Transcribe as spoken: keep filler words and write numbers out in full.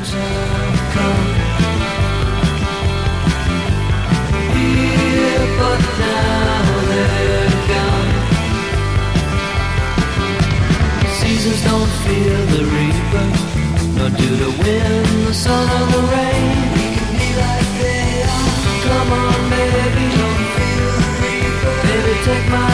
seasons have come. Here, but now they're gone. Seasons don't fear the reaper, nor do the wind, the sun, or the rain. We can be like they are. Come on, baby, don't fear the reaper. Baby, take my